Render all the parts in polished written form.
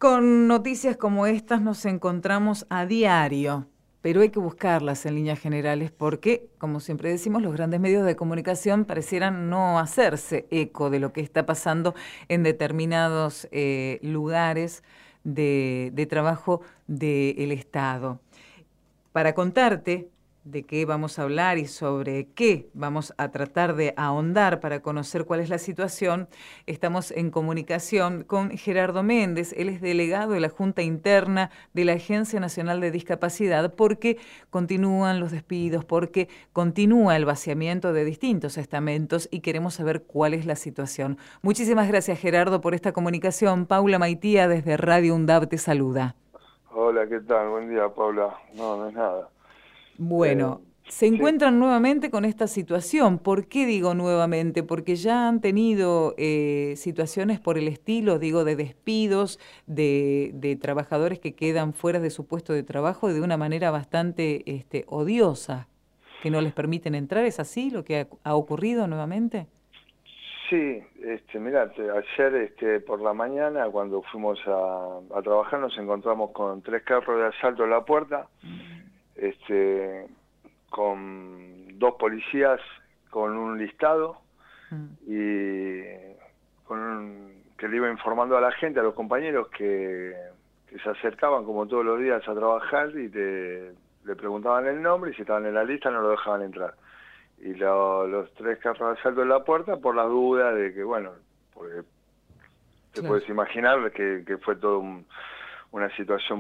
Con noticias como estas nos encontramos a diario, pero hay que buscarlas en líneas generales porque, como siempre decimos, los grandes medios de comunicación parecieran no hacerse eco de lo que está pasando en determinados lugares de trabajo del Estado. Para contarte de qué vamos a hablar y sobre qué vamos a tratar de ahondar para conocer cuál es la situación, estamos en comunicación con Gerardo Méndez. Él es delegado de la Junta Interna de la Agencia Nacional de Discapacidad, porque continúan los despidos, porque continúa el vaciamiento de distintos estamentos y queremos saber cuál es la situación. Muchísimas gracias, Gerardo, por esta comunicación. Paula Maitía desde Radio UNDAV te saluda. Hola, ¿qué tal? Buen día, Paula. No, no es nada. Eh, Bueno, se sí, encuentran nuevamente con esta situación. ¿Por qué digo nuevamente? Porque ya han tenido situaciones por el estilo, digo, de despidos de trabajadores que quedan fuera de su puesto de trabajo de una manera bastante odiosa, que no les permiten entrar. ¿Es así lo que ha ocurrido nuevamente? sí, mirá, ayer por la mañana cuando fuimos a trabajar nos encontramos con 3 carros de asalto en la puerta, este, con 2 policías con un listado Mm. y que le iba informando a la gente, a los compañeros que se acercaban como todos los días a trabajar y le preguntaban el nombre y si estaban en la lista no lo dejaban entrar. Y los 3 carros de asalto en la puerta por las dudas de que, bueno, porque te Claro. puedes imaginar que fue todo una situación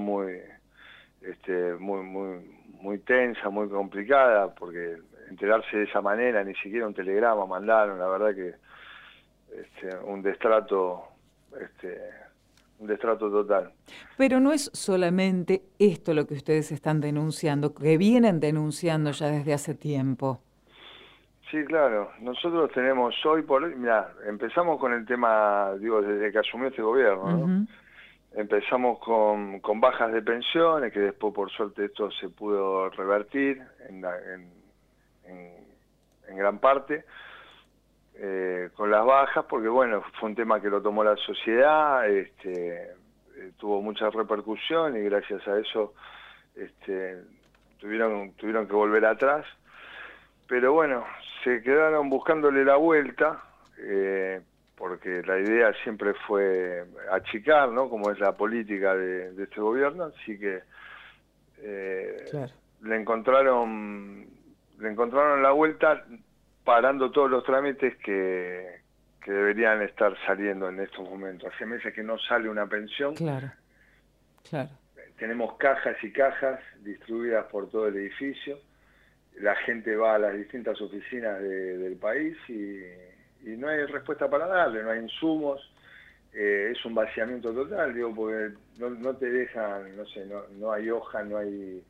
muy tensa, muy complicada, porque enterarse de esa manera, ni siquiera un telegrama mandaron, la verdad que un destrato, un destrato total. Pero no es solamente esto lo que ustedes están denunciando, que vienen denunciando ya desde hace tiempo. Sí, claro. Nosotros tenemos hoy por hoy, mira, empezamos con el tema, digo, desde que asumió este gobierno, ¿no? Ujú. Empezamos con bajas de pensiones, que después por suerte esto se pudo revertir en- en gran parte, con las bajas, porque bueno, fue un tema que lo tomó la sociedad, tuvo mucha repercusión y gracias a eso este, tuvieron que volver atrás. Pero bueno, se quedaron buscándole la vuelta, porque la idea siempre fue achicar, ¿no? Como es la política de este gobierno, así que eh, Claro. le encontraron, le encontraron la vuelta parando todos los trámites que deberían estar saliendo en estos momentos. Hace meses que no sale una pensión, Claro, claro, tenemos cajas y cajas distribuidas por todo el edificio. La gente va a las distintas oficinas del país y no hay respuesta para darle, no hay insumos, es un vaciamiento total, digo, porque no te dejan, no sé, no hay hoja, no hay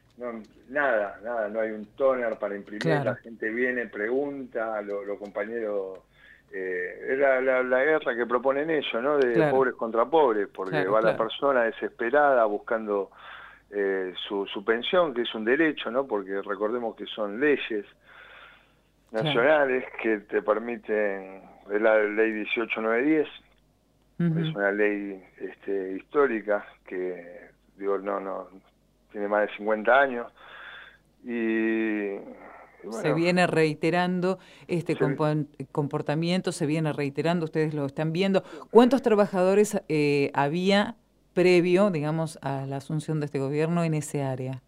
nada, no hay un tóner para imprimir, la claro, gente viene, pregunta, los compañeros, es la guerra que proponen ellos, ¿no? De claro, pobres contra pobres, porque claro, va la claro, persona desesperada buscando su pensión, que es un derecho, ¿no? Porque recordemos que son leyes claro. nacionales que te permiten, es la ley 18910, es Ujú. una ley histórica que, digo, no tiene más de 50 años y Se bueno, viene reiterando este se, comportamiento, se viene reiterando, ustedes lo están viendo. ¿Cuántos trabajadores había previo, digamos, a la asunción de este gobierno en ese área?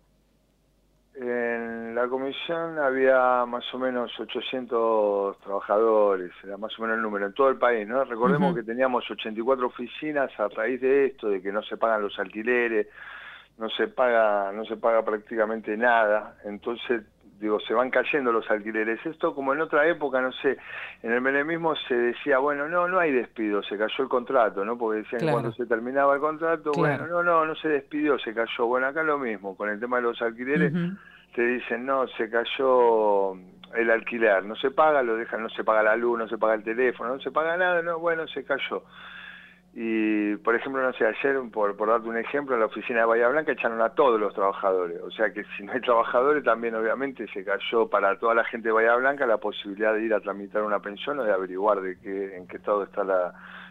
en la comisión había más o menos 800 trabajadores, era más o menos el número en todo el país, ¿no? Recordemos Ujú. que teníamos 84 oficinas a raíz de esto, de que no se pagan los alquileres, no se paga prácticamente nada, entonces digo, se van cayendo los alquileres. Esto como en otra época, no sé, en el menemismo se decía, bueno, no hay despido, se cayó el contrato, ¿no? Porque decían que cuando Claro, se terminaba el contrato, bueno, claro. no se despidió, se cayó. Bueno, acá lo mismo, con el tema de los alquileres, Ujú. te dicen, no, se cayó el alquiler, no se paga, lo dejan, no se paga la luz, no se paga el teléfono, no se paga nada, no, bueno, se cayó. Y, por ejemplo, no sé, ayer, por darte un ejemplo, en la oficina de Bahía Blanca echaron a todos los trabajadores. O sea que si no hay trabajadores, también obviamente se cayó para toda la gente de Bahía Blanca la posibilidad de ir a tramitar una pensión o de averiguar en qué estado está la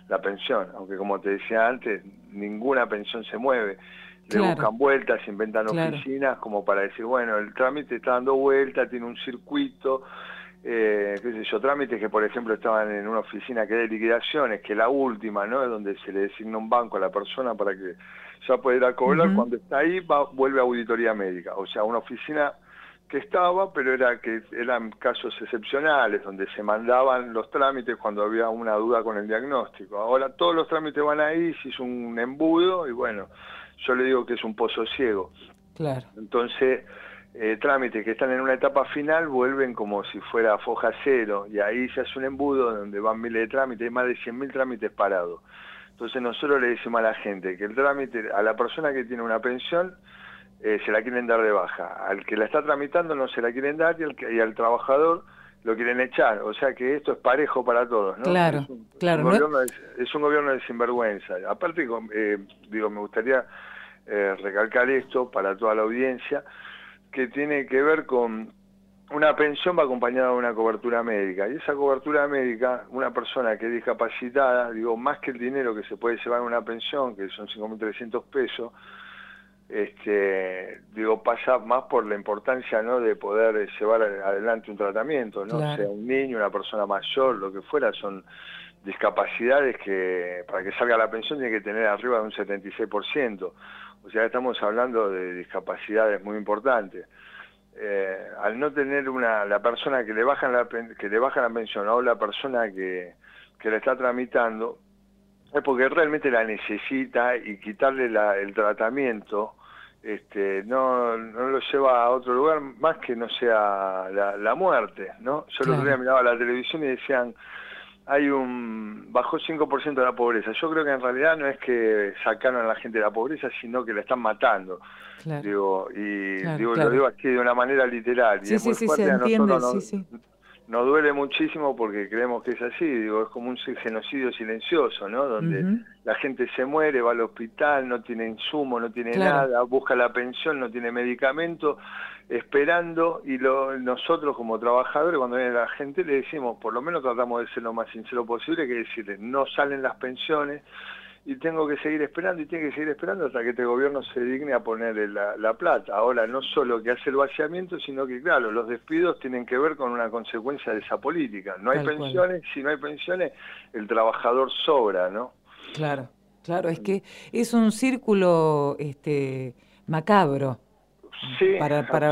la pensión, aunque como te decía antes, ninguna pensión se mueve. Le Claro, buscan vueltas, inventan claro. oficinas como para decir, bueno, el trámite está dando vuelta, tiene un circuito, qué sé yo, trámites que por ejemplo estaban en una oficina que de liquidaciones, que la última, ¿no? Es donde se le designa un banco a la persona para que ya pueda ir a cobrar, Ujú. cuando está ahí vuelve a auditoría médica, o sea, una oficina que estaba, pero eran casos excepcionales, donde se mandaban los trámites cuando había una duda con el diagnóstico. Ahora todos los trámites van ahí, se hizo un embudo y bueno, yo le digo que es un pozo ciego. Claro, Entonces, trámites que están en una etapa final vuelven como si fuera foja cero, y ahí se hace un embudo donde van miles de trámites, hay más de 100.000 trámites parados. Entonces nosotros le decimos a la gente que el trámite, a la persona que tiene una pensión, se la quieren dar de baja. Al que la está tramitando no se la quieren dar, y al trabajador lo quieren echar. O sea que esto es parejo para todos, ¿no? claro, Es un claro. No, gobierno es un gobierno de sinvergüenza. Aparte, digo, me gustaría recalcar esto para toda la audiencia, que tiene que ver con una pensión va acompañada de una cobertura médica, y esa cobertura médica, una persona que es discapacitada, digo, más que el dinero que se puede llevar en una pensión, que son 5.300 pesos, digo, pasa más por la importancia, ¿no?, de poder llevar adelante un tratamiento, ¿no? Sea claro, un niño, una persona mayor, lo que fuera, son discapacidades que para que salga la pensión tiene que tener arriba de un 76%. O sea, estamos hablando de discapacidades muy importantes. Al no tener la persona que le bajan la pensión, o la persona que la está tramitando, es porque realmente la necesita, y quitarle el tratamiento no lo lleva a otro lugar más que no sea la muerte, ¿no? Yo el otro día claro. miraba la televisión y decían, bajó 5% de la pobreza. Yo creo que en realidad no es que sacaron a la gente de la pobreza, sino que la están matando. Claro, Digo, claro, lo claro. digo así de una manera literal, y Sí, es sí, muy sí, se fuerte. A entiende, nosotros sí, sí. nos duele muchísimo porque creemos que es así. Digo, es como un genocidio silencioso, ¿no? Donde Ujú. la gente se muere, va al hospital, no tiene insumo, no tiene Claro, nada, busca la pensión, no tiene medicamento, esperando, y nosotros como trabajadores, cuando viene la gente, le decimos, por lo menos tratamos de ser lo más sincero posible, que decirle, no salen las pensiones, y tengo que seguir esperando, y tiene que seguir esperando hasta que este gobierno se digne a ponerle la plata. Ahora, no solo que hace el vaciamiento, sino que, claro, los despidos tienen que ver con una consecuencia de esa política. No hay tal cual. pensiones, si no hay pensiones, el trabajador sobra, ¿no? Claro, claro. Es que es un círculo, macabro. Sí,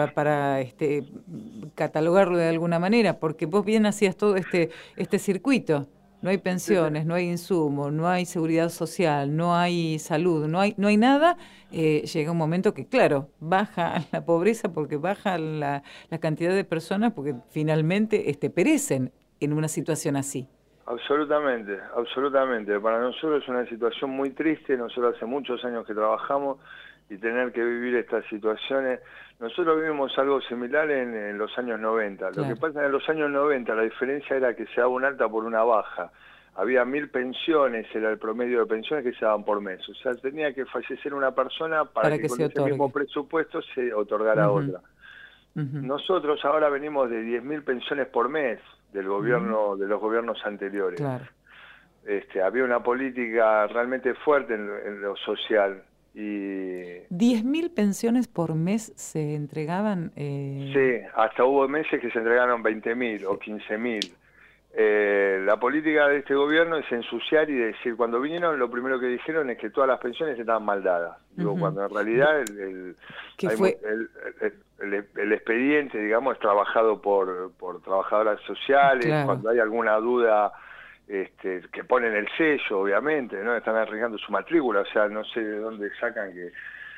Para catalogarlo de alguna manera, porque vos bien hacías todo este circuito. No hay sí, sí. pensiones, no hay insumo, no hay seguridad social, no hay salud, no hay nada. Llega un momento que, claro, baja la pobreza porque baja la cantidad de personas porque finalmente perecen en una situación así. Absolutamente, absolutamente. Para nosotros es una situación muy triste. Nosotros hace muchos años que trabajamos, y tener que vivir estas situaciones. Nosotros vivimos algo similar en los años 90. Lo que Claro. pasa en los años 90, la diferencia era que se daba un alta por una baja. Había 1.000 pensiones, era el promedio de pensiones que se daban por mes. O sea, tenía que fallecer una persona para Para que que con se ese mismo otorgue. presupuesto se otorgara Ujú, otra. ujú. Nosotros ahora venimos de 10.000 pensiones por mes Mm, de los gobiernos anteriores. claro. Había una política realmente fuerte en lo social, y 10.000 pensiones por mes se entregaban. sí, hasta hubo meses que se entregaron 20.000 o Sí. 15.000. La política de este gobierno es ensuciar y decir, cuando vinieron lo primero que dijeron es que todas las pensiones estaban mal dadas. Digo, Ujú. cuando en De- realidad que hay mu- fue. el expediente, digamos, es trabajado por trabajadoras sociales. Claro, Cuando hay alguna duda, que ponen el sello, obviamente, ¿no? Están arriesgando su matrícula, o sea, no sé de dónde sacan que...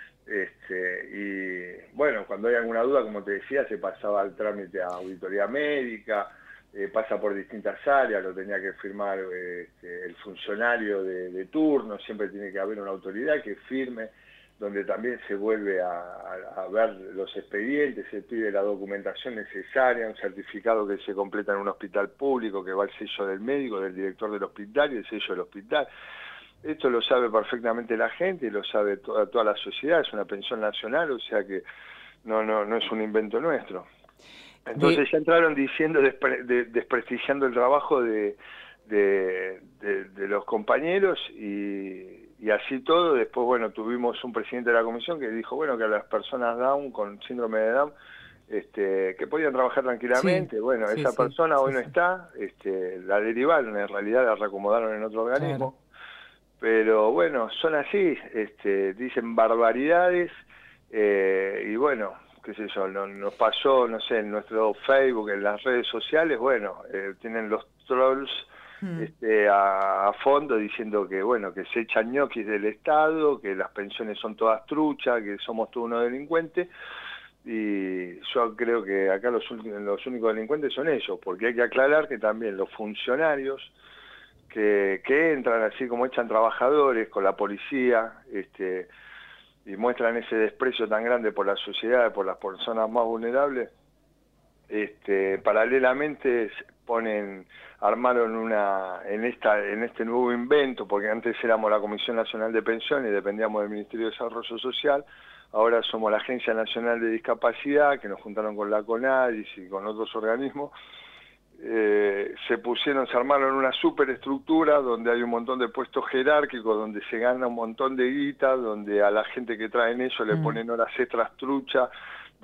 y bueno, cuando hay alguna duda, como te decía, se pasaba al trámite a auditoría médica, pasa por distintas áreas, lo tenía que firmar el funcionario de turno, siempre tiene que haber una autoridad que firme, donde también se vuelve a ver los expedientes, se pide la documentación necesaria, un certificado que se completa en un hospital público, que va el sello del médico, del director del hospital y el sello del hospital. Esto lo sabe perfectamente la gente, y lo sabe toda la sociedad, es una pensión nacional, o sea que no es un invento nuestro. de, Entonces ya entraron diciendo, desprestigiando el trabajo de de los compañeros y así todo. Después, bueno, tuvimos un presidente de la comisión que dijo, bueno, que a las personas Down, con síndrome de Down, que podían trabajar tranquilamente. Sí, Bueno, sí, esa sí, persona sí, hoy no sí. está, la derivaron, en realidad la reacomodaron en otro Claro. organismo. Pero bueno, son así, dicen barbaridades, y bueno, qué sé yo, nos pasó, no sé, en nuestro Facebook, en las redes sociales, bueno, tienen los trolls Mm, a fondo diciendo que, bueno, que se echan ñoquis del Estado, que las pensiones son todas truchas, que somos todos unos delincuentes, y yo creo que acá los únicos delincuentes son ellos, porque hay que aclarar que también los funcionarios que entran así como echan trabajadores con la policía, y muestran ese desprecio tan grande por la sociedad, por las personas más vulnerables, paralelamente armaron en este nuevo invento, porque antes éramos la Comisión Nacional de Pensiones y dependíamos del Ministerio de Desarrollo Social. Ahora somos la Agencia Nacional de Discapacidad, que nos juntaron con la CONADIS y con otros organismos. Se armaron una superestructura donde hay un montón de puestos jerárquicos, donde se gana un montón de guita, donde a la gente que traen eso le mm, ponen horas extras trucha,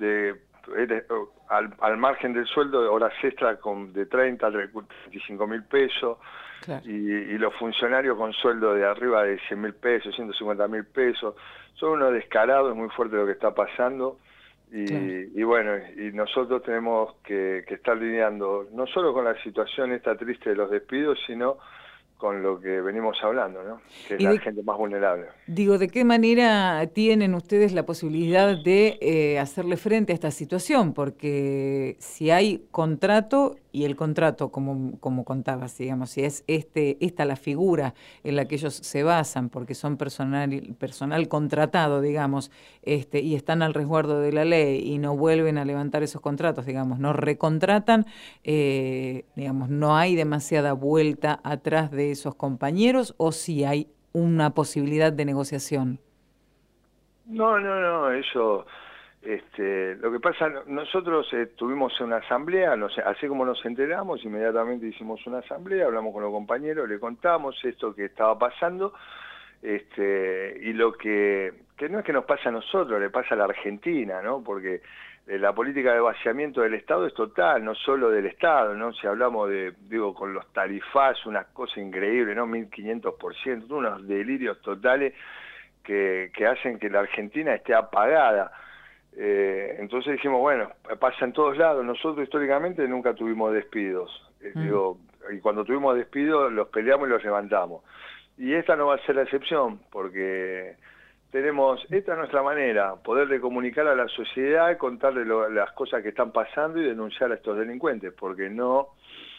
al margen del sueldo, horas extras de 30 a 35.000 pesos, claro. y los funcionarios con sueldo de arriba de 100.000 pesos, 150.000 pesos. Son unos descarados, es muy fuerte lo que está pasando. Claro. Y bueno, y nosotros tenemos que estar lidiando no solo con la situación esta triste de los despidos, sino con lo que venimos hablando, ¿no? Que es ¿Y la de, gente más vulnerable. Digo, ¿de qué manera tienen ustedes la posibilidad de hacerle frente a esta situación? Porque si hay contrato, y el contrato, como contabas, digamos, si es esta la figura en la que ellos se basan, porque son personal contratado, digamos, y están al resguardo de la ley y no vuelven a levantar esos contratos, digamos, no recontratan, digamos, no hay demasiada vuelta atrás de esos compañeros, o si hay una posibilidad de negociación. No, eso, lo que pasa, nosotros tuvimos una asamblea, no sé, así como nos enteramos, inmediatamente hicimos una asamblea, hablamos con los compañeros, le contamos esto que estaba pasando, y lo que no es que nos pasa a nosotros, le pasa a la Argentina, ¿no? Porque la política de vaciamiento del Estado es total, no solo del Estado, ¿no? Si hablamos digo, con los tarifazos, una cosa increíble, ¿no? 1500%, unos delirios totales que hacen que la Argentina esté apagada. Entonces dijimos, bueno, pasa en todos lados. Nosotros históricamente nunca tuvimos despidos. Mm, Y cuando tuvimos despidos los peleamos y los levantamos. Y esta no va a ser la excepción, porque esta es nuestra manera, poderle comunicar a la sociedad, contarle las cosas que están pasando y denunciar a estos delincuentes, porque no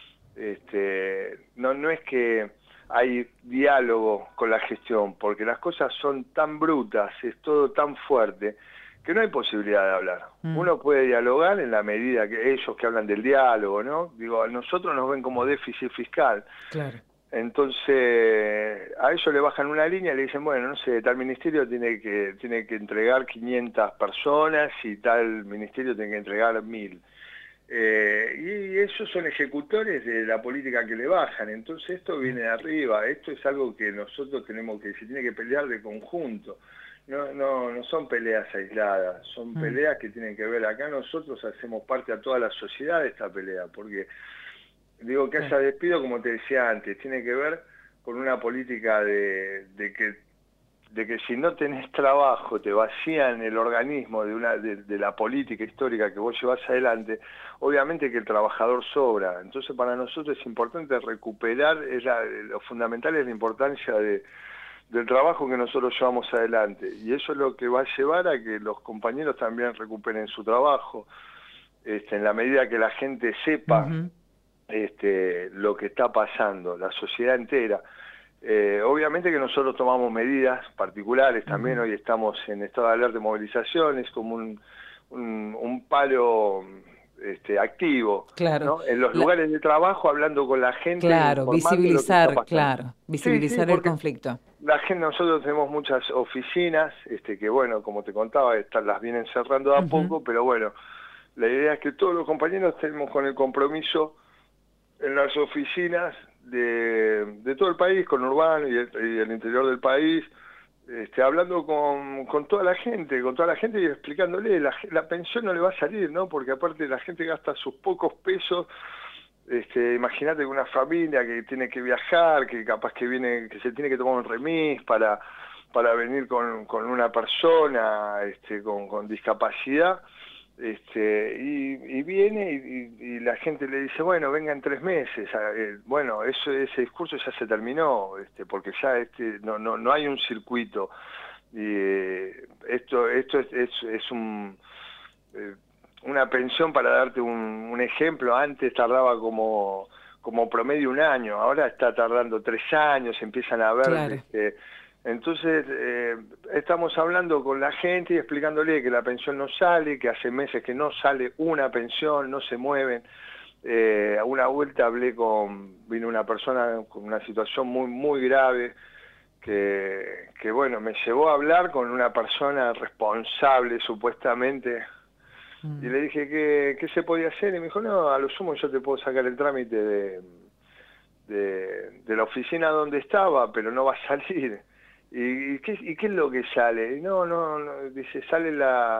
es que hay diálogo con la gestión, porque las cosas son tan brutas, es todo tan fuerte, que no hay posibilidad de hablar. mm, Uno puede dialogar en la medida que ellos que hablan del diálogo, ¿no? Digo, a nosotros nos ven como déficit fiscal. claro. Entonces, a ellos le bajan una línea y le dicen, bueno, no sé, tal ministerio tiene que entregar 500 personas y tal ministerio tiene que entregar 1000. Y esos son ejecutores de la política que le bajan. Entonces esto viene de arriba, esto es algo que nosotros se tiene que pelear de conjunto. No son peleas aisladas, son Mm, peleas que tienen que ver. Acá nosotros hacemos parte a toda la sociedad de esta pelea, porque digo que claro. haya despido, como te decía antes, tiene que ver con una política de que si no tenés trabajo te vacían el organismo de la política histórica que vos llevas adelante. Obviamente que el trabajador sobra. Entonces para nosotros es importante recuperar, lo fundamental es la importancia del trabajo que nosotros llevamos adelante, y eso es lo que va a llevar a que los compañeros también recuperen su trabajo, en la medida que la gente sepa Ujú, lo que está pasando, la sociedad entera. Obviamente que nosotros tomamos medidas particulares también, ujú. hoy estamos en estado de alerta de movilizaciones, como un paro activo, Claro. ¿no? En los La- lugares de trabajo, hablando con la gente, claro, informando lo que está visibilizar, pasando. claro, Sí, visibilizar el porque conflicto. la gente, nosotros tenemos muchas oficinas, que bueno, como te contaba, las vienen cerrando de a Ujú, poco, pero bueno, la idea es que todos los compañeros tenemos con el compromiso en las oficinas de todo el país, con Urbano y el interior del país, hablando con toda la gente, y explicándole, la pensión no le va a salir, ¿no? Porque aparte la gente gasta sus pocos pesos. Imagínate una familia que tiene que viajar, que capaz que se tiene que tomar un remis para venir con una persona con discapacidad, y viene y la gente le dice, bueno, venga en 3 meses. Bueno, ese discurso ya se terminó, porque ya no hay un circuito. Y esto es una pensión, para darte un ejemplo. Antes tardaba como promedio 1 año, ahora está tardando 3 años, empiezan a ver. Claro. Entonces, estamos hablando con la gente y explicándole que la pensión no sale, que hace meses que no sale una pensión, no se mueven. A una vuelta vino una persona con una situación muy, muy grave, que bueno, me llevó a hablar con una persona responsable, supuestamente, y le dije qué se podía hacer, y me dijo, no, a lo sumo yo te puedo sacar el trámite de la oficina donde estaba, pero no va a salir. ¿Y qué es lo que sale? No, dice, sale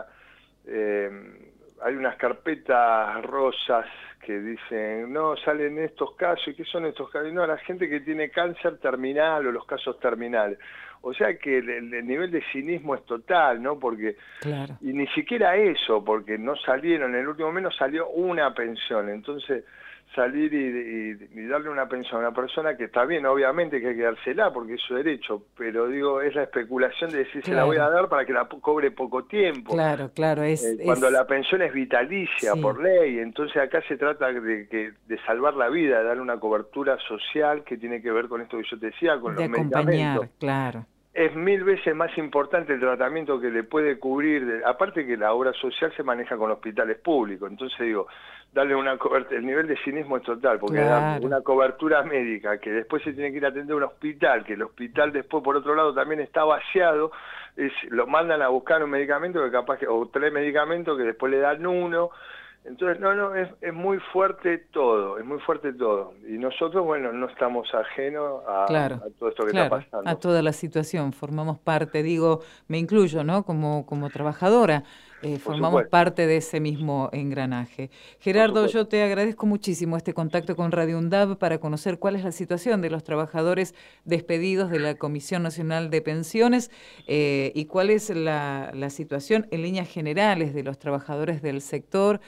hay unas carpetas rosas que dicen, no, salen estos casos. ¿Y qué son estos casos? No, la gente que tiene cáncer terminal o los casos terminales. O sea que el nivel de cinismo es total, ¿no? Porque, claro, y ni siquiera eso, porque no salieron, en el último mes no salió una pensión. Entonces, salir y darle una pensión a una persona, que está bien, obviamente que hay que dársela porque es su derecho, pero digo, es la especulación de decir, se la voy a dar para que la cobre poco tiempo. Claro, Cuando la pensión es vitalicia, sí, por ley. Entonces acá se trata de salvar la vida, de darle una cobertura social que tiene que ver con esto que yo te decía, con de los medicamentos. acompañar, claro. Es 1000 veces más importante el tratamiento que le puede cubrir, aparte que la obra social se maneja con hospitales públicos. Entonces digo, darle una cobertura, el nivel de cinismo es total, porque darle una cobertura médica que después se tiene que ir a atender a un hospital, que el hospital después por otro lado también está vaciado, lo mandan a buscar un medicamento que capaz o 3 medicamentos que después le dan uno. Entonces, es muy fuerte todo, Y nosotros, bueno, no estamos ajenos a todo esto que está pasando. A toda la situación, formamos parte, digo, me incluyo, ¿no? Como trabajadora, formamos parte de ese mismo engranaje. Gerardo, yo te agradezco muchísimo este contacto con Radio UNDAV para conocer cuál es la situación de los trabajadores despedidos de la Comisión Nacional de Pensiones y cuál es la situación en líneas generales de los trabajadores del sector,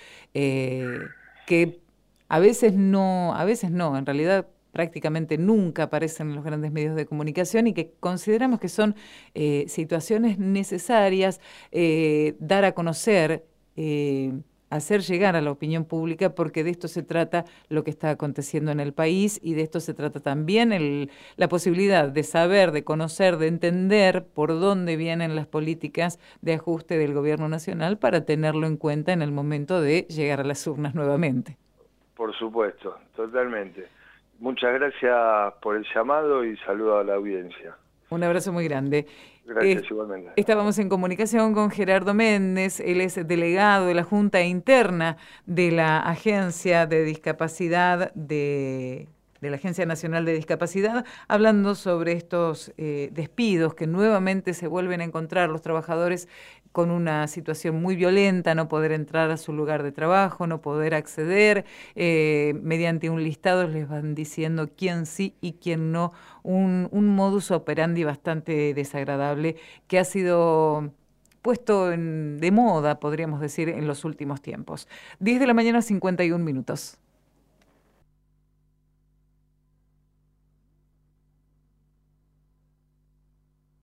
que a veces no, en realidad prácticamente nunca aparecen en los grandes medios de comunicación y que consideramos que son situaciones necesarias dar a conocer, hacer llegar a la opinión pública, porque de esto se trata lo que está aconteciendo en el país y de esto se trata también la posibilidad de saber, de conocer, de entender por dónde vienen las políticas de ajuste del gobierno nacional para tenerlo en cuenta en el momento de llegar a las urnas nuevamente. Por supuesto, totalmente. Muchas gracias por el llamado y saludo a la audiencia. Un abrazo muy grande. Gracias igualmente. Estábamos en comunicación con Gerardo Méndez, él es delegado de la Junta Interna de la Agencia de Discapacidad de la Agencia Nacional de Discapacidad, hablando sobre estos despidos que nuevamente se vuelven a encontrar los trabajadores con una situación muy violenta, no poder entrar a su lugar de trabajo, no poder acceder, mediante un listado les van diciendo quién sí y quién no, un modus operandi bastante desagradable que ha sido puesto de moda, podríamos decir, en los últimos tiempos. 10 de la mañana, 51 minutos.